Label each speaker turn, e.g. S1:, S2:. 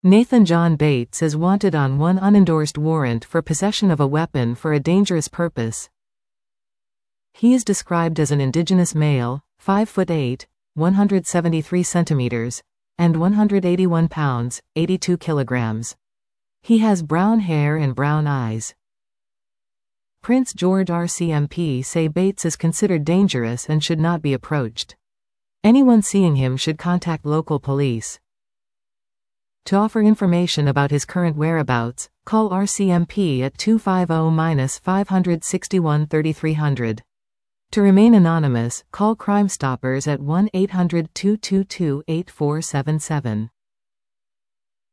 S1: Nathan John Bates is wanted on one unendorsed warrant for possession of a weapon for a dangerous purpose. He is described as an indigenous male, 5'8", 173 centimeters, and 181 pounds, 82 kilograms. He has brown hair and brown eyes. Prince George RCMP say Bates is considered dangerous and should not be approached. Anyone seeing him should contact local police. To offer information about his current whereabouts, call RCMP at 250-561-3300. To remain anonymous, call Crime Stoppers at 1-800-222-8477.